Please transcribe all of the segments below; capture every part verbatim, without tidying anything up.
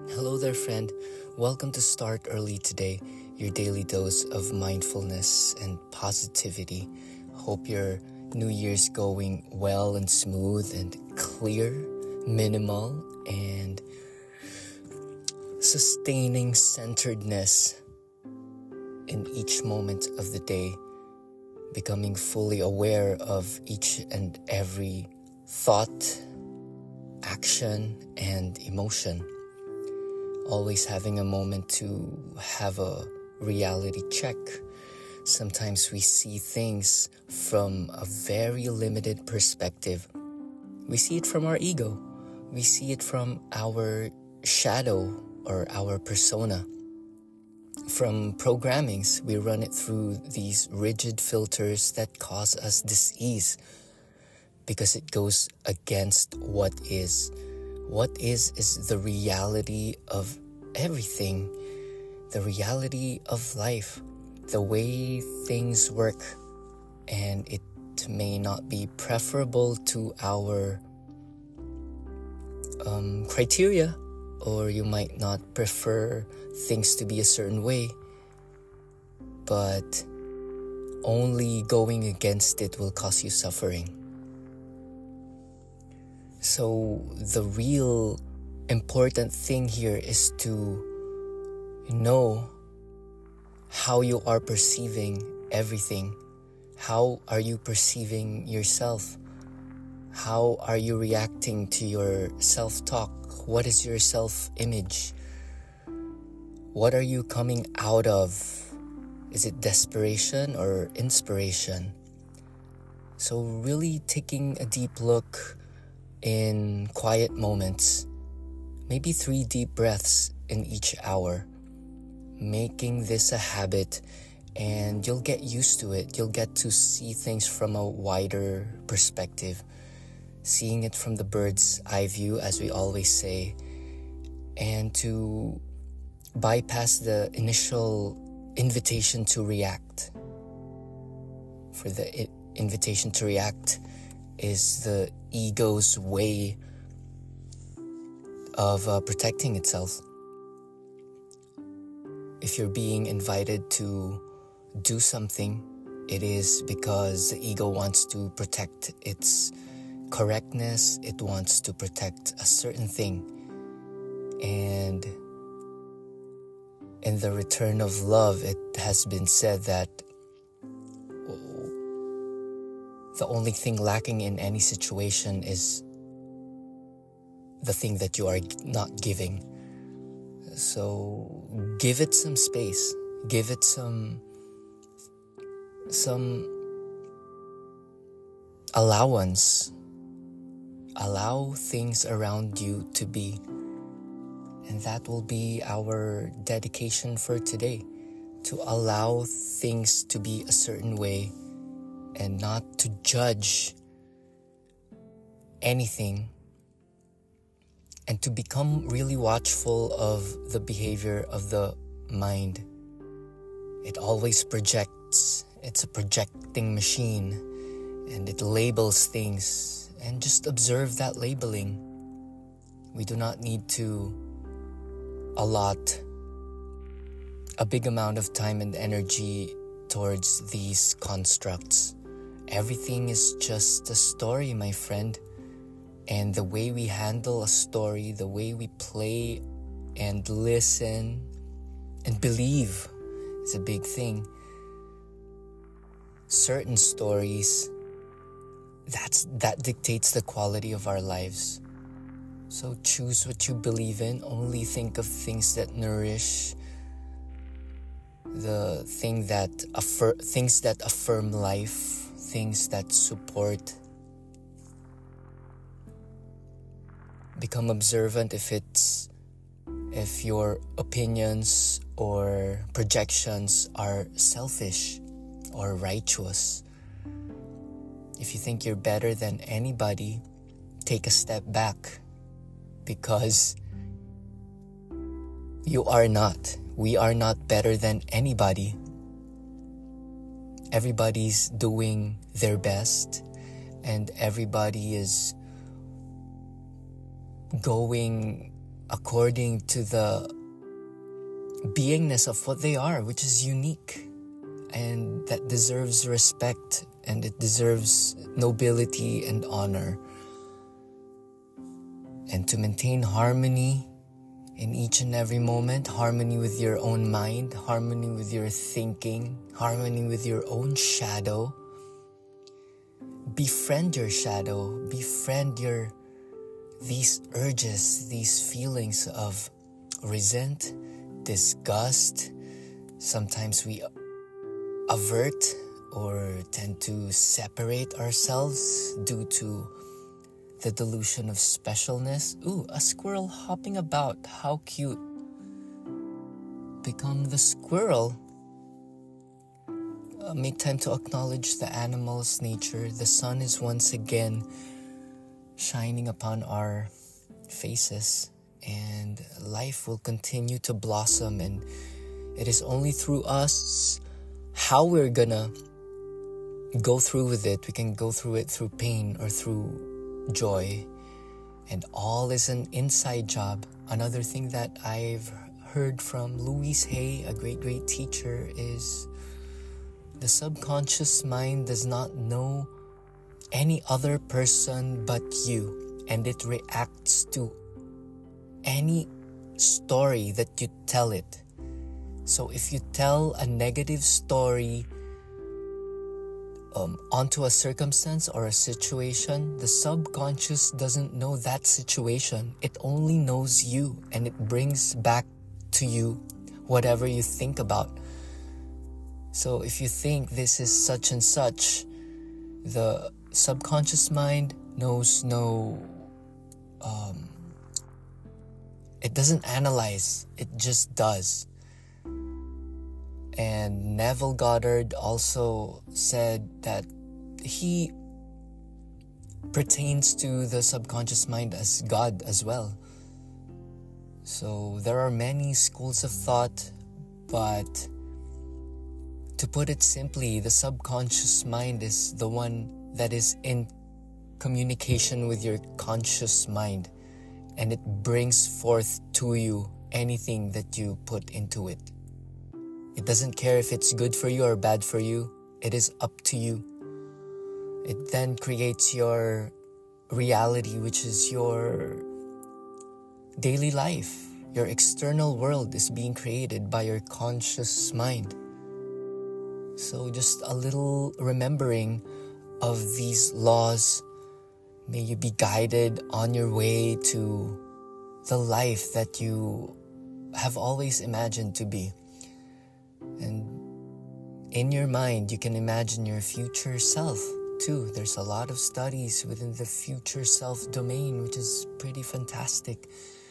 Hello there, friend. Welcome to Start Early Today, your daily dose of mindfulness and positivity. Hope your New Year's going well and smooth and clear, minimal, and sustaining centeredness in each moment of the day, becoming fully aware of each and every thought, action, and emotion. Always having a moment to have a reality check. Sometimes we see things from a very limited perspective. We see it from our ego. We see it from our shadow or our persona. From programmings, we run it through these rigid filters that cause us dis-ease because it goes against what is. What is is the reality of everything, the reality of life, the way things work, and it may not be preferable to our um, criteria, or you might not prefer things to be a certain way, but only going against it will cause you suffering. So the real important thing here is to know how you are perceiving everything. How are you perceiving yourself? How are you reacting to your self-talk? What is your self-image? What are you coming out of? Is it desperation or inspiration? So really taking a deep look in quiet moments, maybe three deep breaths in each hour, making this a habit, and you'll get used to it. You'll get to see things from a wider perspective, seeing it from the bird's eye view, as we always say, and to bypass the initial invitation to react. For the I- invitation to react is the ego's way of uh, protecting itself. If you're being invited to do something, it is because the ego wants to protect its correctness. It wants to protect a certain thing. And in the return of love, it has been said that the only thing lacking in any situation is the thing that you are not giving. So give it some space. Give it some some allowance. Allow things around you to be. And that will be our dedication for today. To allow things to be a certain way and not to judge anything, and to become really watchful of the behavior of the mind. It always projects. It's a projecting machine, and it labels things, and just observe that labeling. We do not need to allot a big amount of time and energy towards these constructs. Everything is just a story, my friend. And the way we handle a story, the way we play and listen and believe is a big thing. Certain stories, that's that dictates the quality of our lives. So choose what you believe in. Only think of things that nourish, the thing that affir- things that affirm life, things that support. Become observant if it's if your opinions or projections are selfish or righteous. If you think you're better than anybody, take a step back, because you are not. We are not better than anybody. Everybody's doing their best, and everybody is going according to the beingness of what they are, which is unique and that deserves respect, and it deserves nobility and honor. And to maintain harmony in each and every moment, harmony with your own mind, harmony with your thinking, harmony with your own shadow. Befriend your shadow, befriend your these urges, these feelings of resent, disgust. Sometimes we avert or tend to separate ourselves due to the delusion of specialness. Ooh, a squirrel hopping about. How cute. Become the squirrel. Uh, make time to acknowledge the animal's nature. The sun is once again shining upon our faces, and life will continue to blossom, and it is only through us how we're gonna go through with it. We can go through it through pain or through joy, and all is an inside job. Another thing that I've heard from Louise Hay, a great great teacher, is the subconscious mind does not know any other person but you, and it reacts to any story that you tell it. So if you tell a negative story um, onto a circumstance or a situation, the subconscious doesn't know that situation. It only knows you, and it brings back to you whatever you think about. So if you think this is such and such, the subconscious mind knows no, um, it doesn't analyze, it just does. And Neville Goddard also said that he pertains to the subconscious mind as God as well. So there are many schools of thought, but to put it simply, the subconscious mind is the one that is in communication with your conscious mind, and it brings forth to you anything that you put into it. It doesn't care if it's good for you or bad for you. It is up to you. It then creates your reality, which is your daily life. Your external world is being created by your conscious mind. So just a little remembering of these laws. May you be guided on your way to the life that you have always imagined to be. And in your mind, you can imagine your future self too. There's a lot of studies within the future self domain, which is pretty fantastic.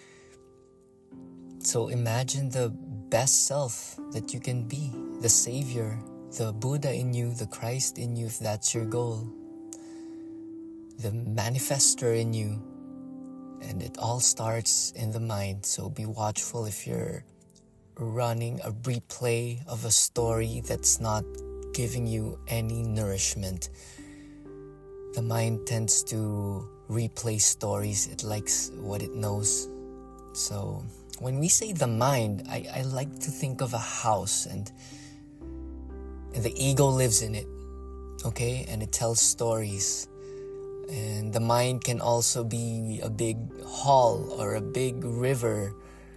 So imagine the best self that you can be, the Savior, the Buddha in you, the Christ in you, if that's your goal, the manifester in you. And it all starts in the mind. So be watchful if you're running a replay of a story that's not giving you any nourishment. The mind tends to replay stories. It likes what it knows. So when we say the mind, I, I like to think of a house, and, and the ego lives in it, okay? And it tells stories. And the mind can also be a big hall or a big river,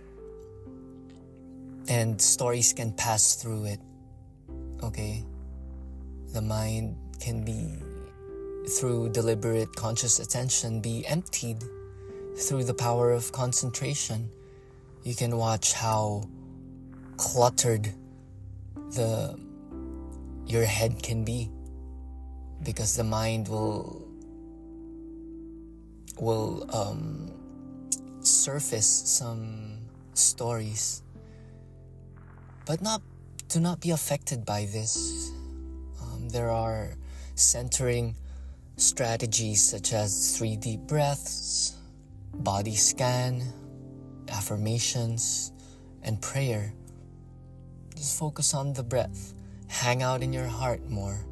and stories can pass through it, okay? The mind can be, through deliberate conscious attention, be emptied through the power of concentration. You can watch how cluttered the your head can be, because the mind will will um, surface some stories. But not do not be affected by this. Um, there are centering strategies such as three deep breaths, body scan, affirmations, and prayer. Just focus on the breath. Hang out in your heart more.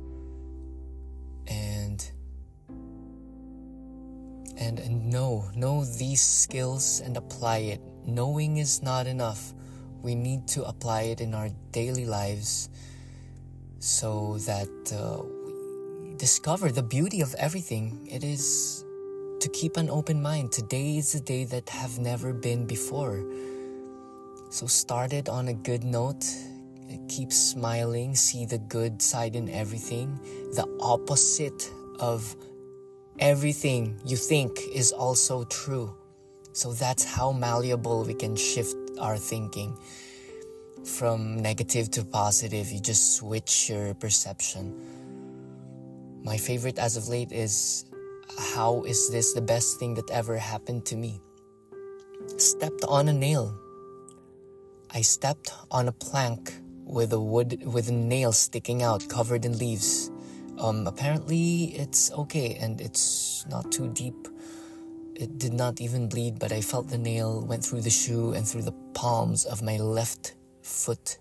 And and, and know, know these skills and apply it. knowing is not enough. We need to apply it in our daily lives so that uh, we discover the beauty of everything. It is to keep an open mind. Today is a day that have never been before. So start it on a good note. Keep smiling. See the good side in everything. The opposite of everything you think is also true. So that's how malleable we can shift our thinking from negative to positive. You just switch your perception. My favorite as of late is, how is this the best thing that ever happened to me? Stepped on a nail. I stepped on a plank with a wood with a nail sticking out, covered in leaves. Um, apparently it's okay and it's not too deep. It did not even bleed, but I felt the nail went through the shoe and through the palms of my left foot.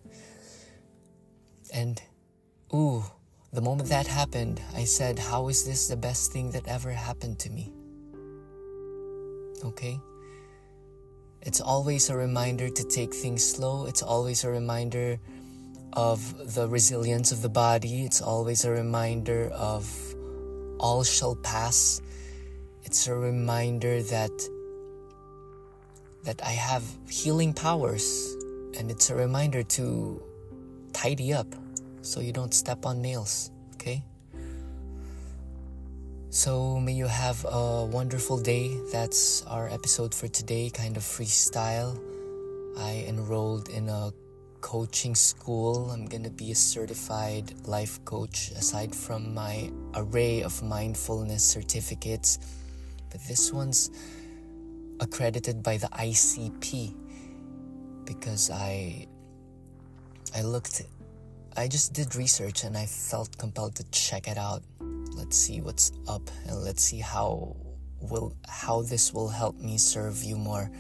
And, ooh, the moment that happened, I said, how is this the best thing that ever happened to me? Okay? It's always a reminder to take things slow. It's always a reminder of the resilience of the body. It's always a reminder of all shall pass. It's a reminder that that I have healing powers, and it's a reminder to tidy up so you don't step on nails, okay? So may you have a wonderful day. That's our episode for today, kind of freestyle. I enrolled in a coaching school. I'm gonna be a certified life coach aside from my array of mindfulness certificates. But this one's accredited by the I C P because I I looked I just did research and I felt compelled to check it out. Let's see what's up and let's see how will how this will help me serve you more.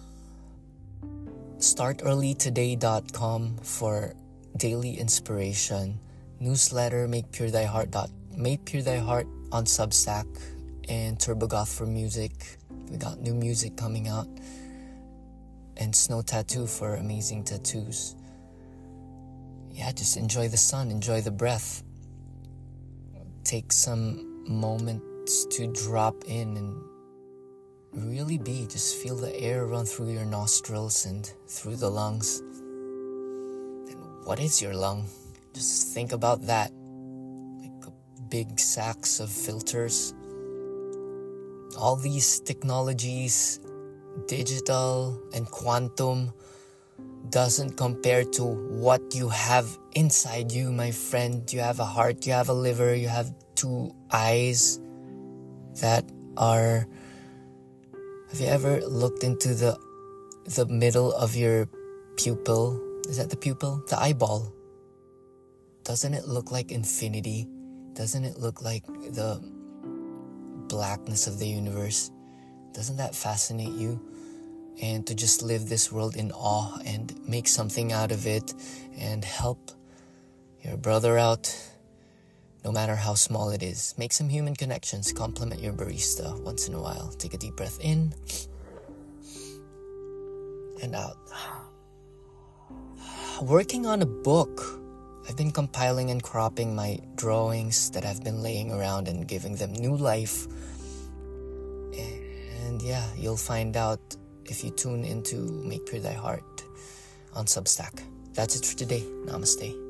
start early today dot com for daily inspiration. Newsletter Make Pure Thy Heart dot Make Pure Thy Heart on Substack, and Turbogoth for music. We got new music coming out. And Snow Tattoo for amazing tattoos. Yeah, just enjoy the sun, enjoy the breath. Take some moments to drop in and really be. Just feel the air run through your nostrils and through the lungs. And what is your lung? Just think about that. Like big sacks of filters. All these technologies, digital and quantum, doesn't compare to what you have inside you, my friend. You have a heart, you have a liver, you have two eyes that are... Have you ever looked into the the middle of your pupil? Is that the pupil? The eyeball. Doesn't it look like infinity? Doesn't it look like the blackness of the universe? Doesn't that fascinate you? And to just live this world in awe and make something out of it and help your brother out, no matter how small it is. Make some human connections. Compliment your barista once in a while. Take a deep breath in and out. Working on a book. I've been compiling and cropping my drawings that I've been laying around and giving them new life. And yeah, you'll find out if you tune into Make Pure Thy Heart on Substack. That's it for today. Namaste.